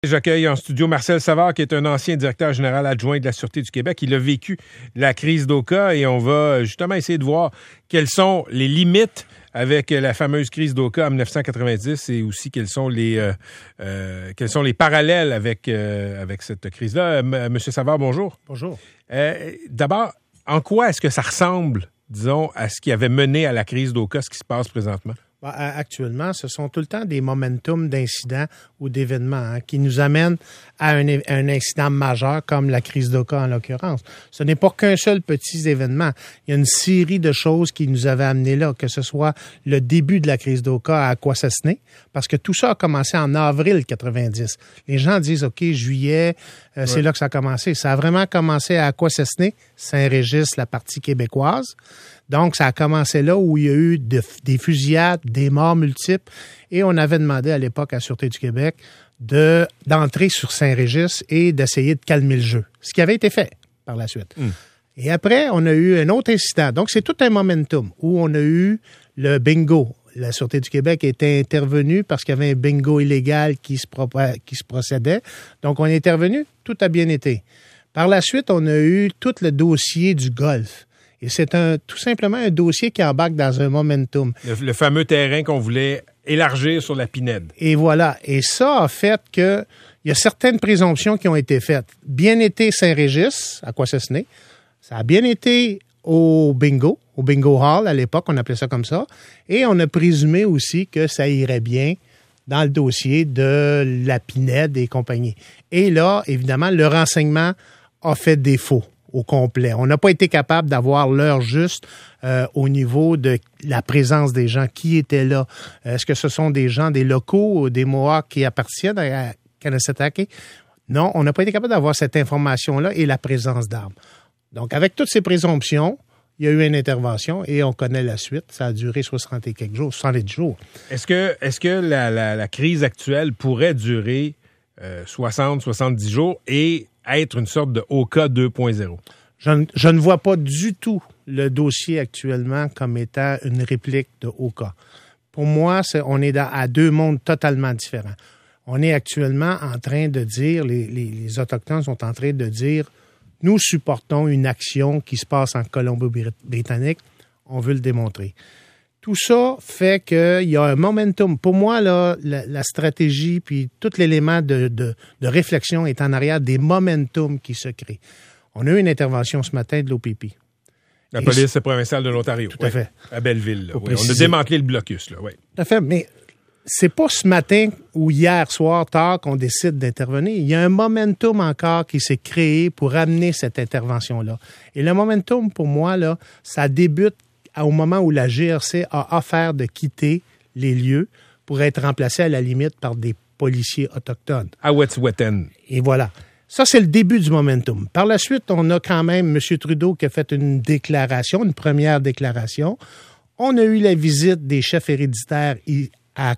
J'accueille en studio Marcel Savard, qui est un ancien directeur général adjoint de la Sûreté du Québec. Il a vécu la crise d'Oka et on va justement essayer de voir quelles sont les limites avec la fameuse crise d'Oka en 1990 et aussi quels sont les parallèles avec cette crise-là. Monsieur Savard, bonjour. Bonjour. D'abord, en quoi est-ce que ça ressemble, disons, à ce qui avait mené à la crise d'Oka, ce qui se passe présentement? Actuellement, ce sont tout le temps des momentum d'incidents ou d'événements qui nous amènent à un incident majeur comme la crise d'Oka en l'occurrence. Ce n'est pas qu'un seul petit événement. Il y a une série de choses qui nous avaient amenés là, que ce soit le début de la crise d'Oka à Akwesasne, parce que tout ça a commencé en avril 90. Les gens disent, OK, juillet, c'est là que ça a commencé. Ça a vraiment commencé à Akwesasne, Saint-Régis, la partie québécoise. Donc, ça a commencé là où il y a eu des fusillades, des morts multiples, et on avait demandé à l'époque à la Sûreté du Québec d'entrer sur Saint-Régis et d'essayer de calmer le jeu, ce qui avait été fait par la suite. Et après, on a eu un autre incident. Donc, c'est tout un momentum où on a eu le bingo. La Sûreté du Québec était intervenue parce qu'il y avait un bingo illégal qui se procédait. Donc, on est intervenu, tout a bien été. Par la suite, on a eu tout le dossier du golf. Et c'est tout simplement un dossier qui embarque dans un momentum. Le fameux terrain qu'on voulait élargir sur la Pinède. Et voilà. Et ça a fait que il y a certaines présomptions qui ont été faites. Bien été Saint-Régis, à Akwesasne. Ça a bien été au bingo hall à l'époque, on appelait ça comme ça. Et on a présumé aussi que ça irait bien dans le dossier de la Pinède et compagnie. Et là, évidemment, le renseignement a fait défaut au complet. On n'a pas été capable d'avoir l'heure juste au niveau de la présence des gens qui étaient là. Est-ce que ce sont des gens, des locaux, des Mohawks qui appartiennent à Kanesatake? Non, on n'a pas été capable d'avoir cette information-là et la présence d'armes. Donc, avec toutes ces présomptions, il y a eu une intervention et on connaît la suite. Ça a duré 60 et quelques jours, 70 jours. Est-ce que la crise actuelle pourrait durer 60, 70 jours et être une sorte de Oka 2.0? Je ne vois pas du tout le dossier actuellement comme étant une réplique de Oka. Pour moi, on est à deux mondes totalement différents. On est actuellement en train de dire, les Autochtones sont en train de dire, nous supportons une action qui se passe en Colombie-Britannique, on veut le démontrer. Tout ça fait qu'il y a un momentum. Pour moi, là, la stratégie puis tout l'élément de réflexion est en arrière des momentum qui se créent. On a eu une intervention ce matin de l'OPP. La police provinciale de l'Ontario. Tout à fait. À Belleville. Là, oui. On a démantelé le blocus. Là, oui. Tout à fait, mais c'est pas ce matin ou hier soir tard qu'on décide d'intervenir. Il y a un momentum encore qui s'est créé pour amener cette intervention-là. Et le momentum, pour moi, là, ça débute au moment où la GRC a offert de quitter les lieux pour être remplacé à la limite par des policiers autochtones. À Wet'suwet'en. Et voilà. Ça, c'est le début du momentum. Par la suite, on a quand même M. Trudeau qui a fait une déclaration, une première déclaration. On a eu la visite des chefs héréditaires à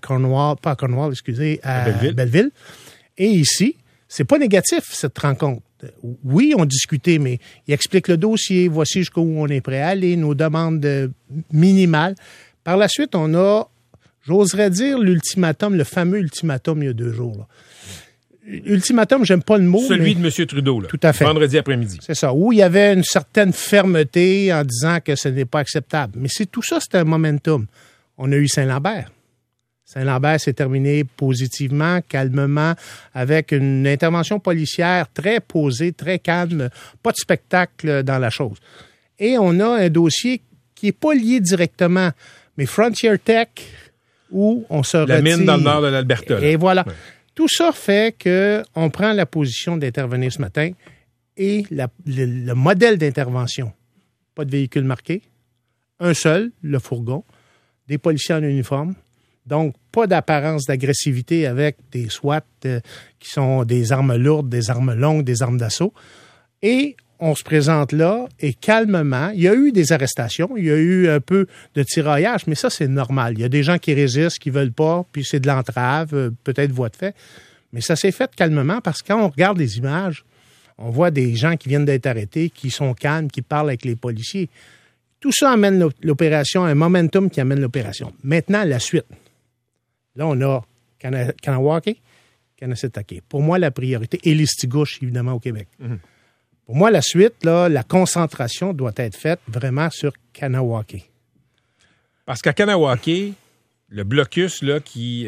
Belleville. Et ici, c'est pas négatif, cette rencontre. Oui, on discutait, mais il explique le dossier, voici jusqu'où on est prêt à aller, nos demandes minimales. Par la suite, on a, j'oserais dire, l'ultimatum, le fameux ultimatum il y a 2 jours. Là. Ultimatum, j'aime pas le mot. Celui de M. Trudeau, là. Tout à fait. Vendredi après-midi. C'est ça, où il y avait une certaine fermeté en disant que ce n'est pas acceptable. Mais c'est tout ça, c'est un momentum. On a eu Saint-Lambert. Saint-Lambert s'est terminé positivement, calmement, avec une intervention policière très posée, très calme, pas de spectacle dans la chose. Et on a un dossier qui n'est pas lié directement, mais Frontier Tech, où on se retire. La mine dans le nord de l'Alberta. Et voilà. Ouais. Tout ça fait qu'on prend la position d'intervenir ce matin et le modèle d'intervention. Pas de véhicule marqué, un seul, le fourgon, des policiers en uniforme. Donc, pas d'apparence d'agressivité avec des SWAT qui sont des armes lourdes, des armes longues, des armes d'assaut. Et on se présente là et calmement, il y a eu des arrestations, il y a eu un peu de tiraillage, mais ça, c'est normal. Il y a des gens qui résistent, qui veulent pas, puis c'est de l'entrave, peut-être voie de fait. Mais ça s'est fait calmement parce que quand on regarde les images, on voit des gens qui viennent d'être arrêtés, qui sont calmes, qui parlent avec les policiers. Tout ça amène l'opération, un momentum qui amène l'opération. Maintenant, la suite. Là, on a Kahnawake Kanessetake. Pour moi, la priorité, et Listigouche, évidemment, au Québec. Pour moi, la suite, là, la concentration doit être faite vraiment sur Kanawake. Parce qu'à Kanawake, le blocus là, qui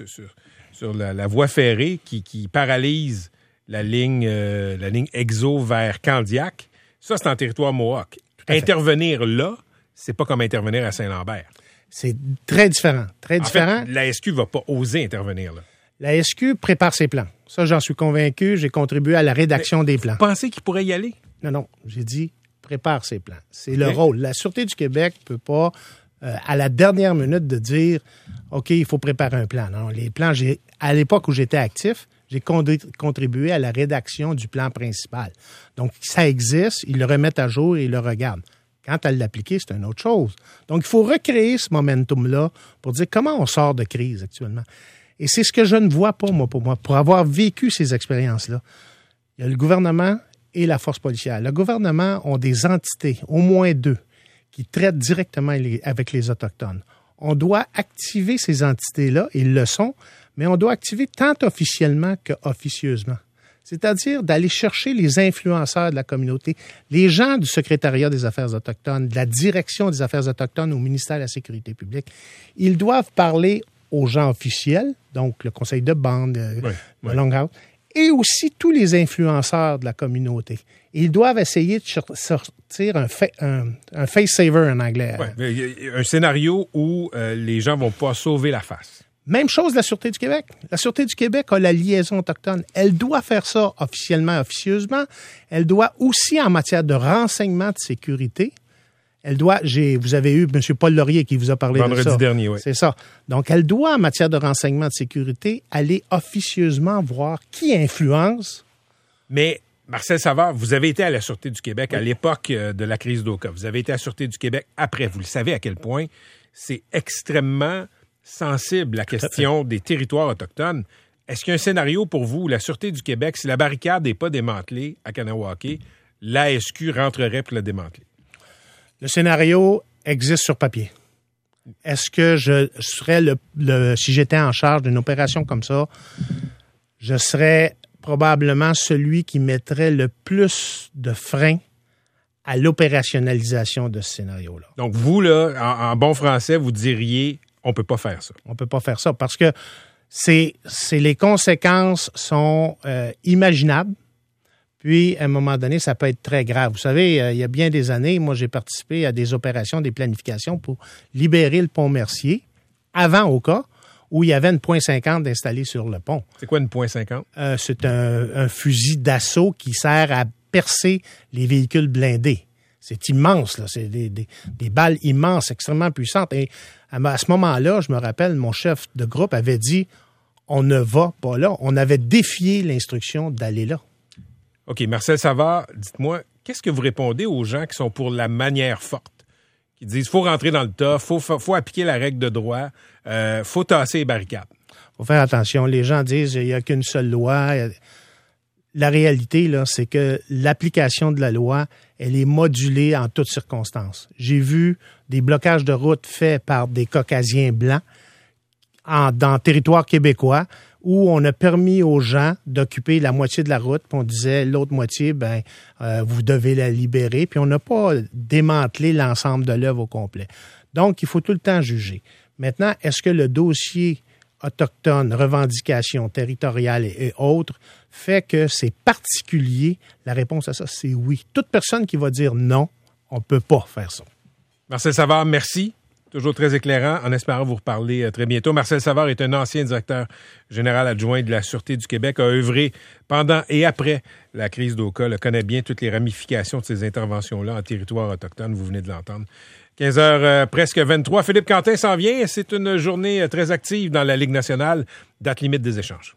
sur la voie ferrée qui paralyse la ligne exo vers Candiac, ça, c'est en territoire Mohawk. Intervenir là, c'est pas comme intervenir à Saint-Lambert. C'est très différent. Très différent. En fait, la SQ va pas oser intervenir là. La SQ prépare ses plans. Ça, j'en suis convaincu. J'ai contribué à la rédaction des plans. Vous pensez qu'il pourrait y aller? Non. J'ai dit prépare ses plans. C'est le rôle. La Sûreté du Québec ne peut pas, à la dernière minute, de dire OK, il faut préparer un plan. Non, les plans, à l'époque où j'étais actif, j'ai contribué à la rédaction du plan principal. Donc, ça existe, ils le remettent à jour et ils le regardent. Quant à l'appliquer, c'est une autre chose. Donc, il faut recréer ce momentum-là pour dire comment on sort de crise actuellement. Et c'est ce que je ne vois pas, moi, pour avoir vécu ces expériences-là. Il y a le gouvernement et la force policière. Le gouvernement ont des entités, au moins 2, qui traitent directement avec les Autochtones. On doit activer ces entités-là, ils le sont, mais on doit activer tant officiellement qu'officieusement. C'est-à-dire d'aller chercher les influenceurs de la communauté, les gens du secrétariat des Affaires autochtones, de la direction des Affaires autochtones au ministère de la Sécurité publique. Ils doivent parler aux gens officiels, donc le conseil de bande, le Longhouse, et aussi tous les influenceurs de la communauté. Ils doivent essayer de sortir un face-saver en anglais. Un scénario où les gens vont pas sauver la face. Même chose de la Sûreté du Québec. La Sûreté du Québec a la liaison autochtone. Elle doit faire ça officiellement, officieusement. Elle doit aussi, en matière de renseignement de sécurité, vous avez eu M. Paul Laurier qui vous a parlé de ça. Vendredi dernier, oui. C'est ça. Donc, elle doit, en matière de renseignement de sécurité, aller officieusement voir qui influence. Mais, Marcel Savard, vous avez été à la Sûreté du Québec à l'époque de la crise d'Oka. Vous avez été à la Sûreté du Québec après. Vous le savez à quel point c'est extrêmement sensible, la question des territoires autochtones. Est-ce qu'il y a un scénario pour vous où la Sûreté du Québec, si la barricade n'est pas démantelée à Kanawake, l'ASQ rentrerait pour la démanteler? Le scénario existe sur papier. Est-ce que je serais si j'étais en charge d'une opération comme ça, je serais probablement celui qui mettrait le plus de freins à l'opérationnalisation de ce scénario-là. Donc, vous, là, en bon français, vous diriez, on peut pas faire ça. On peut pas faire ça parce que les conséquences sont imaginables. Puis, à un moment donné, ça peut être très grave. Vous savez, il y a bien des années, moi, j'ai participé à des opérations, des planifications pour libérer le pont Mercier, avant Oka, où il y avait une .50 installée sur le pont. C'est quoi une .50? C'est un fusil d'assaut qui sert à percer les véhicules blindés. C'est immense, là. C'est des balles immenses, extrêmement puissantes. Et à ce moment-là, je me rappelle, mon chef de groupe avait dit, on ne va pas là. On avait défié l'instruction d'aller là. OK, Marcel Savard, dites-moi, qu'est-ce que vous répondez aux gens qui sont pour la manière forte, qui disent faut rentrer dans le tas, faut appliquer la règle de droit, faut tasser les barricades? Faut faire attention. Les gens disent il n'y a qu'une seule loi. La réalité, là, c'est que l'application de la loi, elle est modulée en toutes circonstances. J'ai vu des blocages de route faits par des Caucasiens blancs dans le territoire québécois, où on a permis aux gens d'occuper la moitié de la route, puis on disait l'autre moitié, vous devez la libérer, puis on n'a pas démantelé l'ensemble de l'œuvre au complet. Donc, il faut tout le temps juger. Maintenant, est-ce que le dossier autochtone, revendications territoriales et autres, fait que c'est particulier? La réponse à ça, c'est oui. Toute personne qui va dire non, on ne peut pas faire ça. Marcel Savard, merci. Toujours très éclairant, en espérant vous reparler très bientôt. Marcel Savard est un ancien directeur général adjoint de la Sûreté du Québec, a œuvré pendant et après la crise d'Oka, connaît bien toutes les ramifications de ces interventions-là en territoire autochtone, vous venez de l'entendre. 15h presque 23. Philippe Quentin s'en vient. C'est une journée très active dans la Ligue nationale. Date limite des échanges.